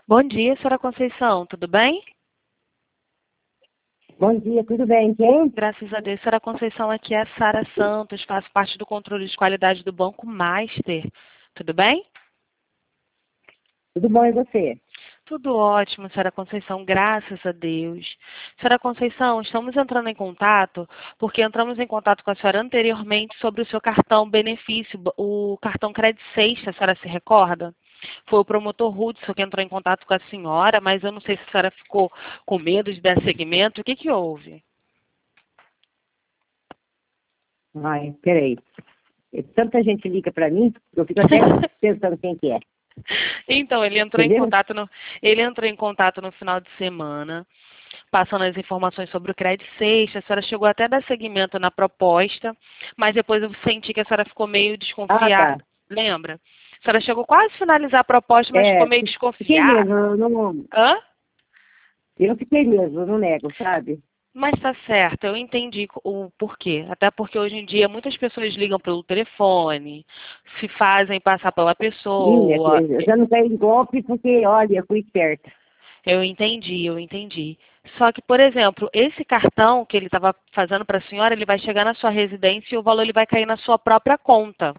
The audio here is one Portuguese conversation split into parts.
Bom dia, senhora Conceição, tudo bem? Bom dia, tudo bem? Quem? Graças a Deus, senhora Conceição, aqui é a Sara Santos, faço parte do controle de qualidade do Banco Master. Tudo bem? Tudo bom e você? Tudo ótimo, senhora Conceição, graças a Deus. Senhora Conceição, estamos entrando em contato porque entramos em contato com a senhora anteriormente sobre o seu cartão benefício, o cartão Crédito Sexta, a senhora se recorda? Foi o promotor Hudson que entrou em contato com a senhora, mas eu não sei se a senhora ficou com medo de dar seguimento. O que que houve? Ai, peraí. Tanta gente liga para mim, eu fico até pensando quem que é. Então, Entendeu? ele entrou em contato no final de semana, passando as informações sobre o Crédito Sexta. A senhora chegou até a dar seguimento na proposta, mas depois eu senti que a senhora ficou meio Ah, tá. desconfiada. Lembra? A senhora chegou quase a finalizar a proposta, mas ficou É, meio fiquei mesmo, desconfiada. eu não, Hã? eu fiquei mesmo, eu não nego, sabe? Mas tá certo, eu entendi o porquê. Até porque hoje em dia muitas pessoas ligam pelo telefone, se fazem passar pela Ih, minha pessoa. filha, eu já não caí em golpe porque, olha, eu fui esperta. Eu entendi, eu entendi. Só que, por exemplo, esse cartão que ele estava fazendo para a senhora, ele vai chegar na sua residência e o valor ele vai cair na sua própria conta.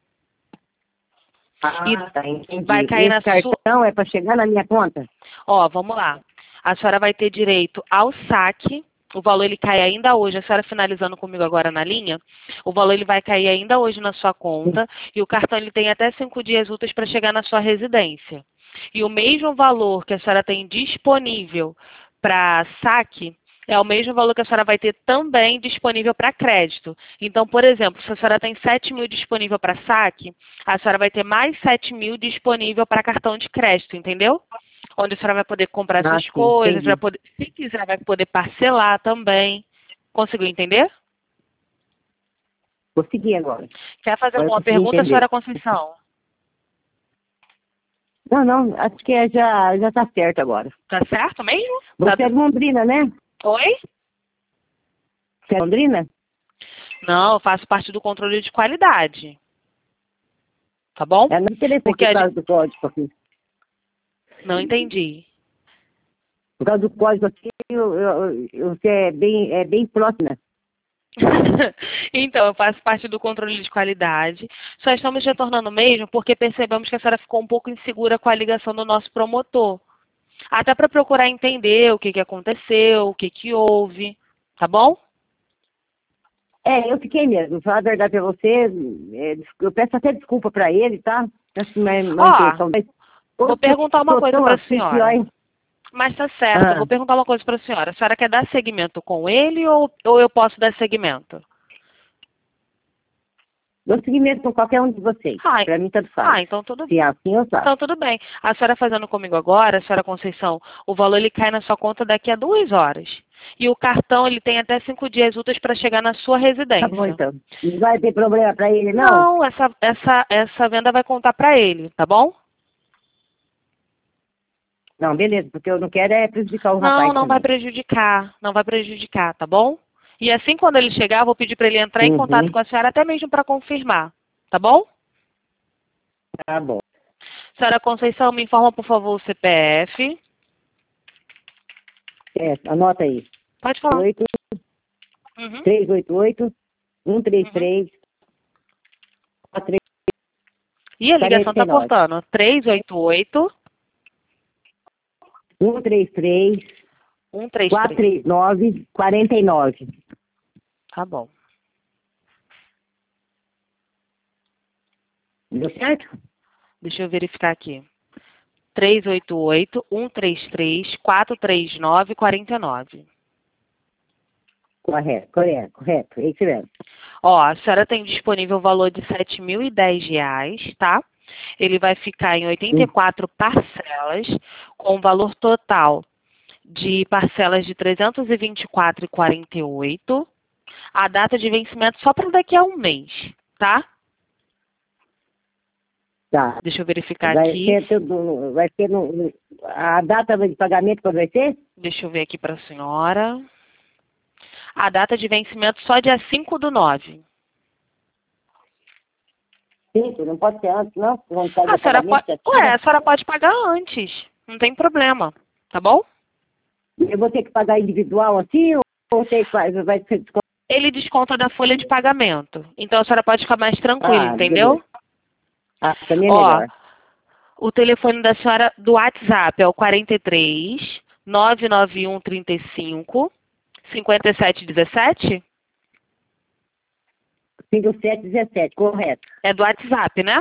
E Ah, tá, vai entendi. cair Esse na sua. cartão é para chegar na minha conta? Ó, vamos lá. A senhora vai ter direito ao saque. O valor ele cai ainda hoje. A senhora finalizando comigo agora na linha, o valor ele vai cair ainda hoje na sua conta e o cartão ele tem até 5 dias úteis para chegar na sua residência. E o mesmo valor que a senhora tem disponível para saque é o mesmo valor que a senhora vai ter também disponível para crédito. Então, por exemplo, se a senhora tem 7.000 disponível para saque, a senhora vai ter mais 7.000 disponível para cartão de crédito, entendeu? Onde a senhora vai poder comprar Ah, suas sim, coisas, vai entendi. poder, se quiser, vai poder parcelar também. Conseguiu entender? Consegui agora. Quer fazer Agora eu alguma consegui pergunta, entender. senhora Conceição? Não, não, acho que já tá certo agora. Tá certo mesmo? Você é de Londrina, né? Oi? Você é de Londrina? Não, eu faço parte do controle de qualidade. Tá bom? É, não interessa Porque aqui a por gente... causa do código aqui. Não entendi. Por causa do código aqui, você é bem próxima. Então, eu faço parte do controle de qualidade. Só estamos retornando mesmo porque percebemos que a senhora ficou um pouco insegura com a ligação do nosso promotor. Até para procurar entender o que que aconteceu, o que que houve. Tá bom? É, eu fiquei mesmo. Falar a verdade pra você, eu peço até desculpa pra ele, tá? Essa não é uma Ó, intenção. Mas vou hoje eu perguntar uma tô coisa tão para a assim que, senhora. olha... Mas tá certo, eu Ah, vou perguntar uma coisa para a senhora. A senhora quer dar seguimento com ele ou eu posso dar seguimento? dou seguimento com qualquer um de vocês. Ah, Pra mim, tanto faz. então tudo, Se é assim, eu faço. então tudo bem. A senhora fazendo comigo agora, a senhora Conceição, o valor ele cai na sua conta daqui a 2 horas. E o cartão ele tem até 5 dias úteis para chegar na sua Tá bom, residência. então. Não vai ter problema pra ele, não? Não, essa venda vai contar para ele, tá bom? Não, beleza, porque eu não quero é prejudicar o Não, rapaz não vai também. prejudicar, não vai prejudicar, tá bom? E assim quando ele chegar, eu vou pedir para ele entrar em contato Uhum, com a senhora até mesmo para confirmar, tá bom? tá bom. Senhora Conceição, me informa, por favor, o CPF. É, anota aí. Pode falar. 8, Uhum, 388, uhum. 133, E a ligação tá 49. cortando. 388 133, 133. 439, 49. Tá bom. Deu certo? Deixa eu verificar aqui. 388-133-439-49. Correto, correto, correto. É isso mesmo. Ó, a senhora tem disponível o valor de R$ 7.010, tá? Ele vai ficar em Hum, 84 parcelas, com um valor total de parcelas de 324,48. A data de vencimento só para daqui a um mês, tá? tá. Deixa eu verificar aqui. Vai ser a data de pagamento quando vai ser? Deixa eu ver aqui para a senhora. A data de vencimento só dia 5/9. 5, não pode ser antes, não? Vamos fazer A o senhora pagamento, pode, já ué, tira? a senhora pode pagar antes. Não tem problema, tá bom? Eu vou ter que pagar individual assim ou vai ser descontado? Ele desconta da folha de pagamento. Então a senhora pode ficar mais tranquila, entendeu? Beleza. Também é Ó, melhor. o telefone da senhora do WhatsApp é o 43 991 35 5717? 5717, correto. É do WhatsApp, né?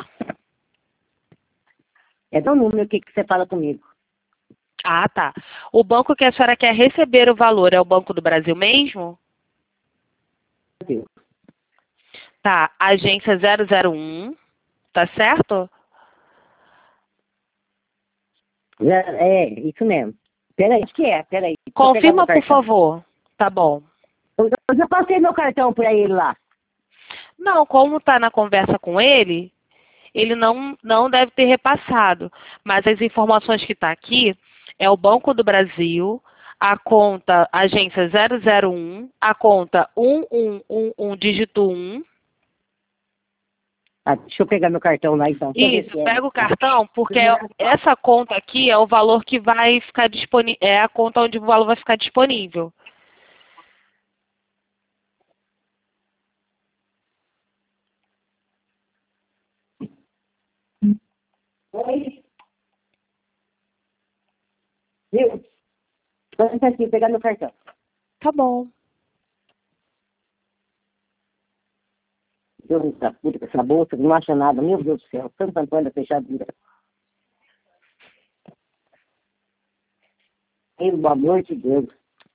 É do número que você fala comigo. Ah, tá. O banco que a senhora quer receber o valor é o Banco do Brasil mesmo? Brasil. Tá, agência 001, tá certo? Isso mesmo. Peraí, acho que peraí. Deixa eu pegar Confirma, meu por cartão. favor. Tá bom. Eu já passei meu cartão pra ele lá. Não, como tá na conversa com ele, ele não deve ter repassado. Mas as informações que tá aqui é o Banco do Brasil, a conta agência 001, a conta 1111 dígito 1. Deixa eu pegar meu cartão lá então. Deixa eu ver Isso, se é. pega o cartão, porque essa conta aqui é o valor que vai ficar disponível, é a conta onde o valor vai ficar disponível. Oi. Viu? Vou tentar aqui pegar meu cartão. Tá bom. Deus da puta com essa bolsa, não acha nada. Meu Deus do céu, Santo Antônio da fechadura. Pelo amor de Deus.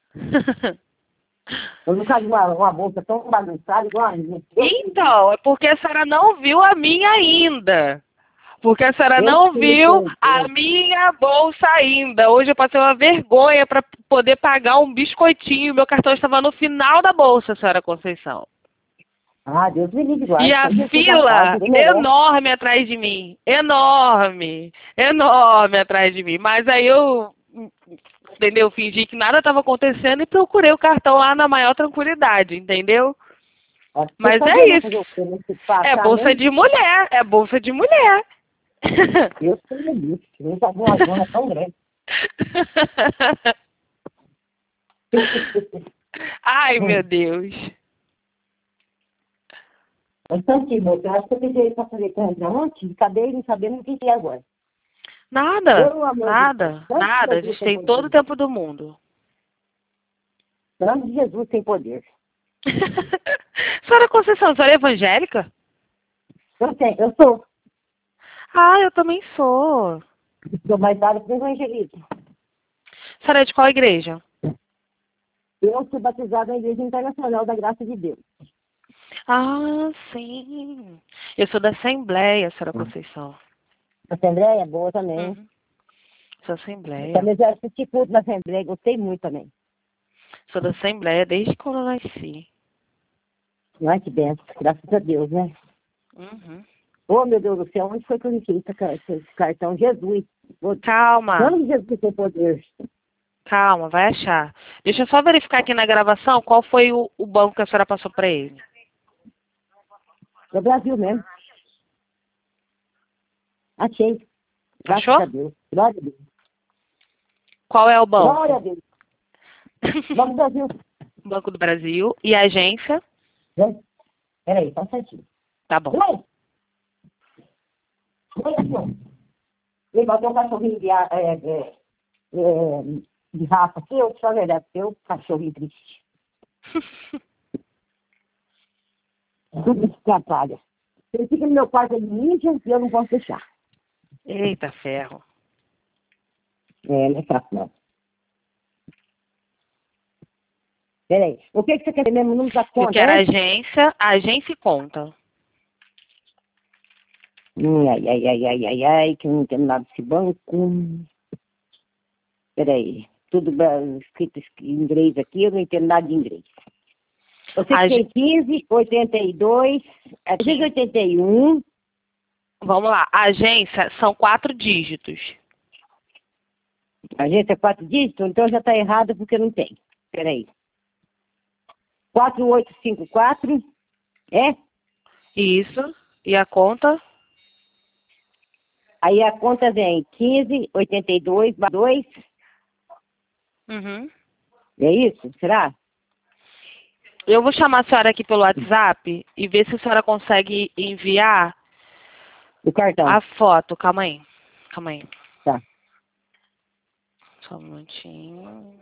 Eu nunca vi uma bolsa tão bagunçada igual a minha. Então, é porque a senhora não viu a minha ainda. Porque a senhora Eu não sei, viu a minha bolsa ainda. Hoje eu passei uma vergonha para poder pagar um biscoitinho. Meu cartão estava no final da bolsa, senhora Conceição. Deus me livre, E guarde. a Pode ser da fila tarde, bem melhor. enorme atrás de mim. Enorme. Enorme atrás de mim. Mas aí eu, entendeu? Fingi que nada estava acontecendo e procurei o cartão lá na maior tranquilidade, entendeu? Mas é isso. É bolsa de mulher. É bolsa de mulher. Eu sei disso. Eu já vi uma zona tão grande. Ai, meu Deus. Então, moço, eu acho que eu pedi para fazer compra ontem, acabei não sabendo o que é agora. Nada, Pelo amor de Deus. nada, Santo nada. A Jesus gente tem tem todo poder. o tempo do mundo. Santo Jesus tem poder. Senhora Conceição, a senhora é evangélica? Eu sou. Ah, eu também sou. Sou mais dada para o evangelismo. A senhora é de qual igreja? Eu sou batizada na Igreja Internacional da Graça de Deus. Ah, sim. Eu sou da Assembleia, senhora Conceição. A Assembleia é boa também. Uhum. Sou Assembleia. Também já assisti culto na Assembleia, gostei muito também. Sou da Assembleia desde quando eu nasci. Ai, que benção, graças a Deus, né? Uhum. Oh, meu Deus do céu, onde foi que eu enfiei esse cartão? Jesus. Calma, Quando Jesus tem poder? calma, vai achar. Deixa eu só verificar aqui na gravação qual foi o banco que a senhora passou para ele. É o Brasil mesmo. Achei. Graças Achou? a Deus. Glória a Deus. Qual é o banco? Glória a Deus. Vamos Brasil. Banco do Brasil. E a agência? Peraí, só um certinho. Tá bom. Oi! Oi, assim. Ele botou um cachorrinho de raça aqui, eu te falo a verdade, eu cachorrinho triste. Tudo isso atrapalha. Ele fica no meu quarto de ninja e eu não posso deixar. Eita ferro. Não é fácil, não. Peraí, o que você quer ter mesmo? O número da conta? Eu quero agência e conta. Ai, que eu não entendo nada desse banco. Peraí, tudo escrito em inglês aqui, eu não entendo nada de inglês. Você tem 15, 82, 81. Vamos lá, a agência são 4 dígitos. A agência é 4 dígitos? Então já está errado porque não tem. Peraí. 4854, é? Isso. E a conta? Aí a conta vem 1582/2. Uhum. É isso? Será? Eu vou chamar a senhora aqui pelo WhatsApp e ver se a senhora consegue enviar O cartão. a foto. Calma aí. Calma aí. Tá. Só um minutinho.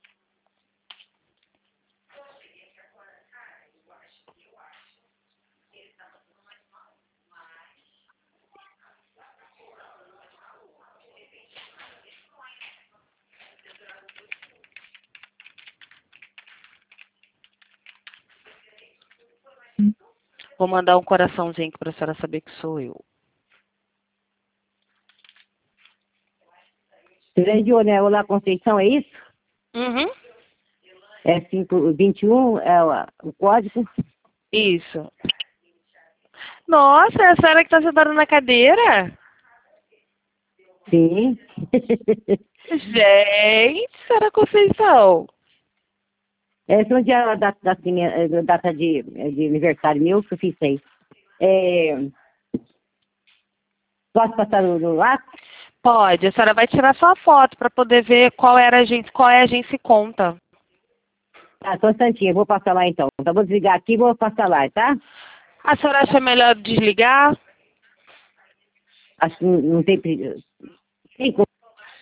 Vou mandar um coraçãozinho aqui pra senhora saber que sou eu. Grande né? Olá, Conceição, é isso? Uhum. É 521, é o código. Isso. Nossa, é a senhora que tá sentada na cadeira? Sim. Gente, senhora Conceição. Esse é o dia data de aniversário meu, que eu fiz aí. Posso passar no WhatsApp? Pode, a senhora vai tirar só a foto para poder ver qual é a agência e conta. Tá, só um instantinho, eu vou passar lá então. Então, vou desligar aqui e vou passar lá, tá? A senhora acha melhor desligar? Acho que não tem... Tem